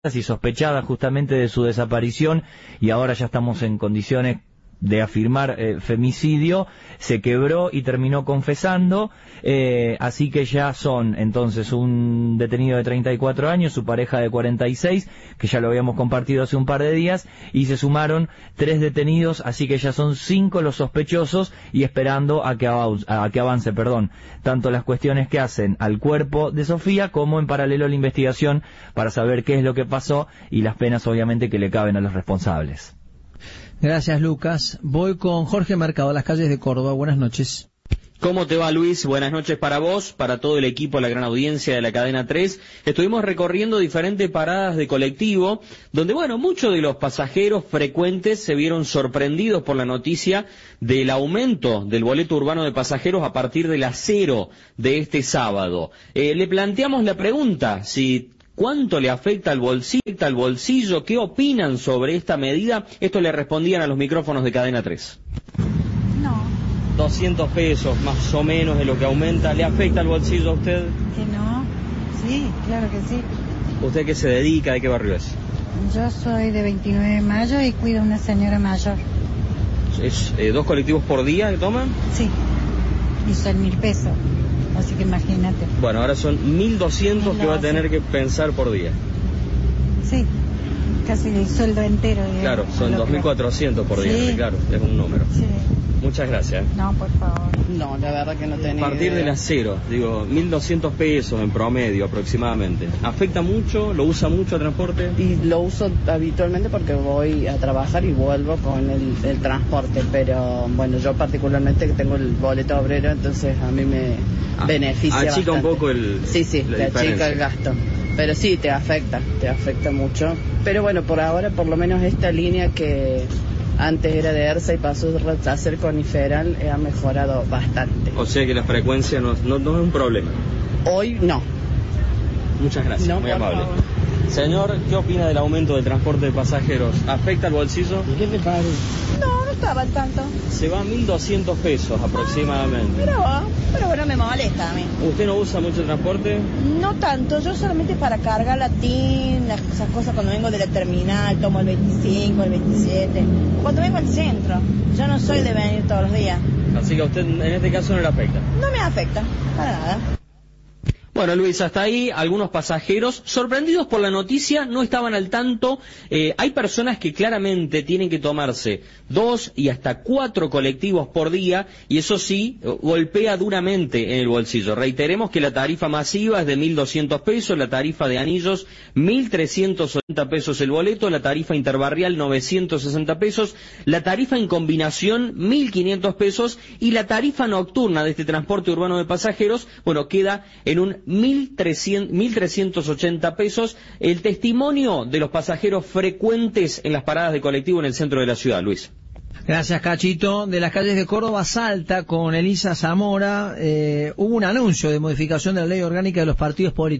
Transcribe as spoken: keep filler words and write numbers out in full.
y sospechada justamente de su desaparición, y ahora ya estamos en condiciones de afirmar eh, femicidio. Se quebró y terminó confesando, eh, así que ya son entonces un detenido de treinta y cuatro años, su pareja de cuarenta y seis, que ya lo habíamos compartido hace un par de días, y se sumaron tres detenidos, así que ya son cinco los sospechosos, y esperando a que, av a que avance, perdón, tanto las cuestiones que hacen al cuerpo de Sofía, como en paralelo la investigación para saber qué es lo que pasó y las penas obviamente que le caben a los responsables. Gracias, Lucas. Voy con Jorge Mercado, a las calles de Córdoba. Buenas noches. ¿Cómo te va, Luis? Buenas noches para vos, para todo el equipo, la gran audiencia de la Cadena tres. Estuvimos recorriendo diferentes paradas de colectivo, donde, bueno, muchos de los pasajeros frecuentes se vieron sorprendidos por la noticia del aumento del boleto urbano de pasajeros a partir de las cero de este sábado. Eh, le planteamos la pregunta, si... ¿cuánto le afecta al bolsillo, al bolsillo? ¿Qué opinan sobre esta medida? Esto le respondían a los micrófonos de Cadena tres. No. doscientos pesos más o menos de lo que aumenta. ¿Le afecta al bolsillo a usted? Que no. Sí, claro que sí. ¿Usted qué se dedica? ¿De qué barrio es? Yo soy de veintinueve de mayo y cuido a una señora mayor. ¿Es eh, dos colectivos por día que toman? Sí. Y son mil pesos. Así que imagínate. Bueno, ahora son mil doscientos que va a tener que pensar por día. Sí, casi el sueldo entero. Digamos, claro, son dos mil cuatrocientos por día, sí. Claro, es un número. Sí. Muchas gracias. No, por favor. No, la verdad que no tenía A partir idea. de las cero, digo, mil doscientos pesos en promedio aproximadamente. ¿Afecta mucho? ¿Lo usa mucho el transporte? Y lo uso habitualmente porque voy a trabajar y vuelvo con el, el transporte, pero bueno, yo particularmente que tengo el boleto obrero, entonces a mí me ah, beneficia achica bastante. un poco el Sí, sí, te achica el gasto. Pero sí, te afecta, te afecta mucho. Pero bueno, por ahora, por lo menos esta línea que antes era de ERSA y pasó a ser Coniferal, ha mejorado bastante. O sea que la frecuencia no, no, no es un problema. Hoy no. Muchas gracias, no, muy amable. Favor. Señor, ¿qué opina del aumento del transporte de pasajeros? ¿Afecta al bolsillo? ¿Qué te parece? No, no estaba al tanto. Se va a mil doscientos pesos aproximadamente. Pero, pero bueno, me molesta a mí. ¿Usted no usa mucho transporte? No tanto, yo solamente para cargar la T I N, esas cosas cuando vengo de la terminal, tomo el veinticinco, el veintisiete, cuando vengo al centro. Yo no soy de venir todos los días. Así que a usted en este caso no le afecta. No me afecta, para nada. Bueno, Luis, hasta ahí algunos pasajeros sorprendidos por la noticia, no estaban al tanto. Eh, hay personas que claramente tienen que tomarse dos y hasta cuatro colectivos por día, y eso sí, golpea duramente en el bolsillo. Reiteremos que la tarifa masiva es de mil doscientos pesos, la tarifa de anillos mil trescientos ochenta pesos el boleto, la tarifa interbarrial novecientos sesenta pesos, la tarifa en combinación mil quinientos pesos, y la tarifa nocturna de este transporte urbano de pasajeros, bueno, queda en un mil trescientos ochenta pesos. El testimonio de los pasajeros frecuentes en las paradas de colectivo en el centro de la ciudad, Luis. Gracias, Cachito. De las calles de Córdoba, Salta, con Elisa Zamora, eh, hubo un anuncio de modificación de la ley orgánica de los partidos políticos.